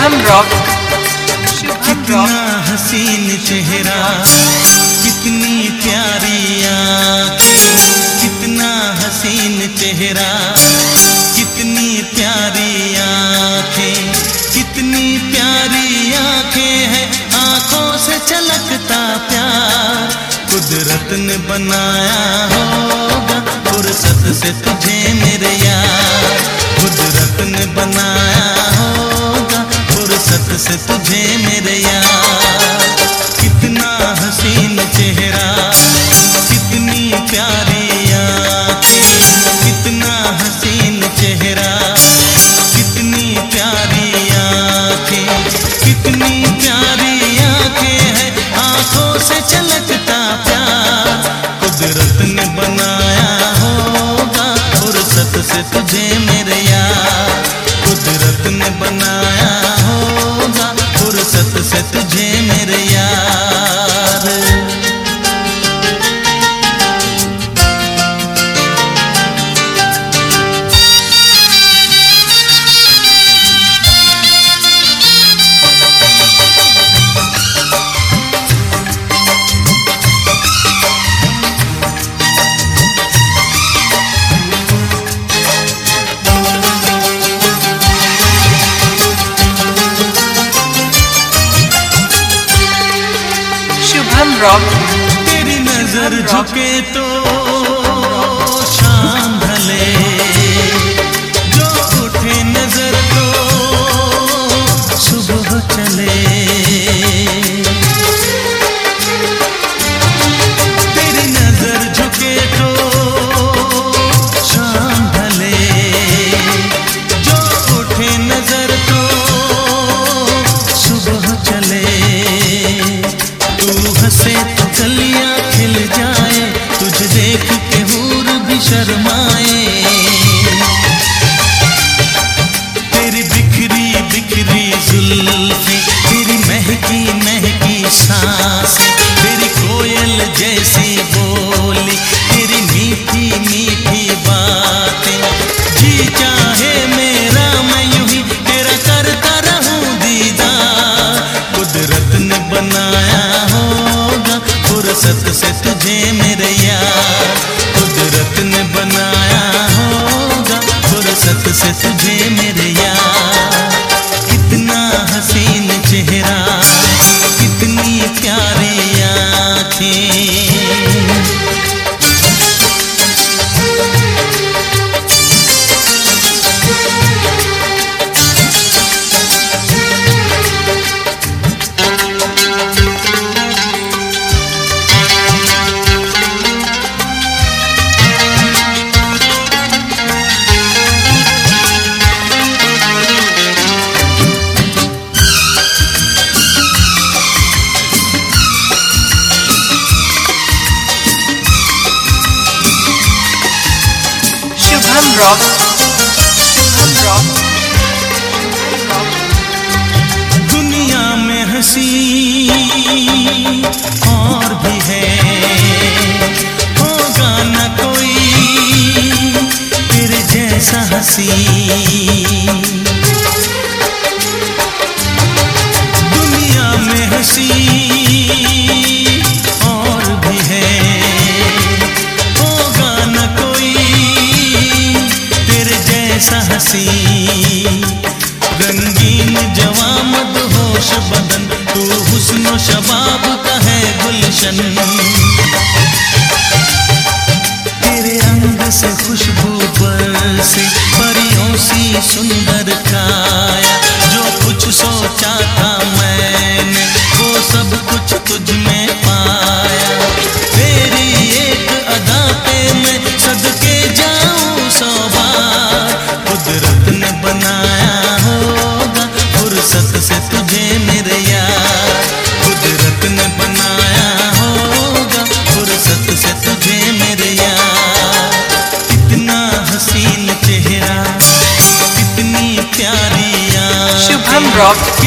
कितना हसीन चेहरा, कितनी प्यारी आँखें, कितना हसीन चेहरा, कितनी प्यारी आँखें, कितनी प्यारी आँखें हैं, आँखों से छलकता प्यार। कुदरत ने बनाया होगा फुर्सत से तुझे मेरे यार, कुदरत ने बनाया होगा फुर्सत से तुझे मेरे यार। कितना हसीन चेहरा, कितनी प्यारी आँखें, कितना हसीन चेहरा, कितनी प्यारी आँखें, कितनी प्यारी आँखें हैं, आँखों से छलकता प्यार। कुदरत ने बनाया होगा फुर्सत से तुझे मेरे यार, कुदरत ने बनाया होगा फुर्सत से तुझे मेरे यार। तेरी नजर झुके तो शाम ढले, जो उठे नजर तो सुबह चले। तेरी नजर झुके तो शाम ढले, जो उठे नजर तो सुबह चले। तू हंसे तो कलियां खिल जाए, तुझे देख के हूर भी शर्माए। तेरी बिखरी बिखरी जुल्फें, तेरी महकी महकी सांसें, तेरी कोयल जैसी बोली, तेरी मीठी मीठी बातें। जी चाहे मेरा मैं यूं ही तेरा करता रहूं दीदार। कुदरत ने बनाया फुर्सत से तुझे मेरे यार, कुदरत ने बनाया होगा फुर्सत से तुझे मेरे यार। कितना हसीन चेहरा, कितनी प्यारी आँखें। दुनिया में हंसी और भी है, होगा न कोई तेरे जैसा हंसी। दुनिया में हंसी और भी है, होगा न कोई तेरे जैसा हंसी। रंगीन जवां मदहोश बदन, तू हुस्न शबाब का है गुलशन। तेरे अंग से खुशबू बरसे, परियों सी सुंदर काया। जो कुछ सोचा था मैंने वो सब कुछ तुझ में पाया। तेरी एक अदा पे मैं सदके जाऊं 100 बार। कुदरत ने बनाया होगा फुर्सत से तुझे मेरे यार, कुदरत ने बनाया होगा फुर्सत से तुझे मेरे यार। कितना हसीन चेहरा, कितनी प्यारी आँखें,